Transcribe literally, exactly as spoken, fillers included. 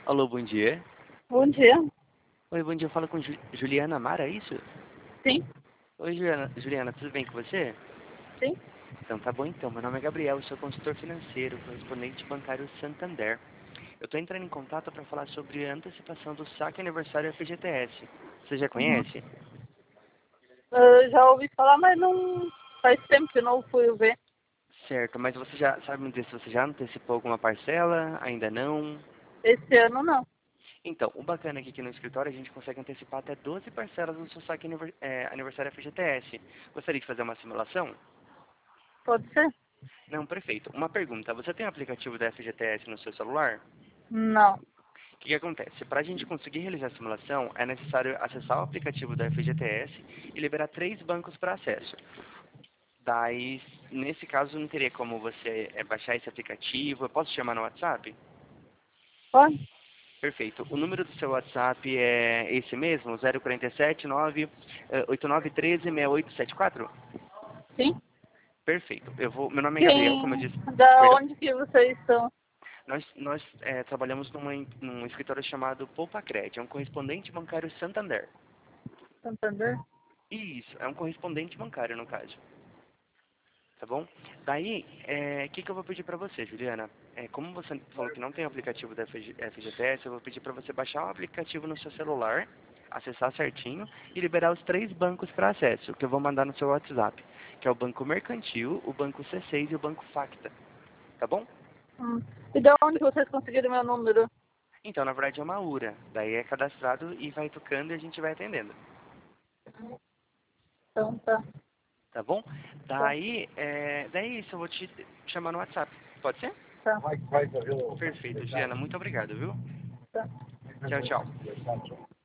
Alô, bom dia. Bom dia. Oi, bom dia. Eu falo com Ju- Juliana Mara, é isso? Sim, Oi, Juliana. Juliana, tudo bem com você? sim. Então, tá bom então. Meu nome é Gabriel, sou consultor financeiro, correspondente bancário Santander. Eu estou entrando em contato para falar sobre a antecipação do saque aniversário F G T S. Você já Uhum. conhece? Eu já ouvi falar, mas não faz tempo que eu não fui ver. Certo, mas você já sabe me dizer se você já antecipou alguma parcela? Ainda não? Esse ano não. Então, o bacana é que aqui no escritório a gente consegue antecipar até doze parcelas no seu saque aniver- eh, aniversário F G T S. Gostaria de fazer uma simulação? Pode ser? Não, perfeito. Uma pergunta. Você tem o aplicativo da F G T S no seu celular? Não. O que, que acontece? Para a gente conseguir realizar a simulação, é necessário acessar o aplicativo da F G T S e liberar três bancos para acesso. Daí, nesse caso, não teria como você eh, baixar esse aplicativo. Eu posso te chamar no WhatsApp? Pode? Perfeito. O número do seu WhatsApp é esse mesmo? zero quatro sete nove oito nove um três seis oito sete quatro? Sim. Perfeito. Eu vou, meu nome é Gabriel, como eu Quem, disse. da Perdão. onde que vocês são? Nós, nós eh, trabalhamos numa, em- num escritório chamado Poupacred, é um correspondente bancário Santander. Santander? Isso, é um correspondente bancário no caso. Tá bom? Daí, o que, que eu vou pedir para você, Juliana? É, como você falou que não tem o aplicativo da F G F G T S, eu vou pedir para você baixar o aplicativo no seu celular, acessar certinho e liberar os três bancos para acesso, que eu vou mandar no seu WhatsApp, que é o Banco Mercantil, o Banco C seis e o Banco Facta. Tá bom? Hum. E da onde que vocês conseguiram meu número? Então, na verdade, é uma U R A. Daí é cadastrado e vai tocando e a gente vai atendendo. Então, tá. Tá bom? Tá. Daí, é, daí isso, eu vou te chamar no WhatsApp. Pode ser? Tá. Perfeito, Juliana. Muito obrigado, viu? Tá. Tchau, tchau.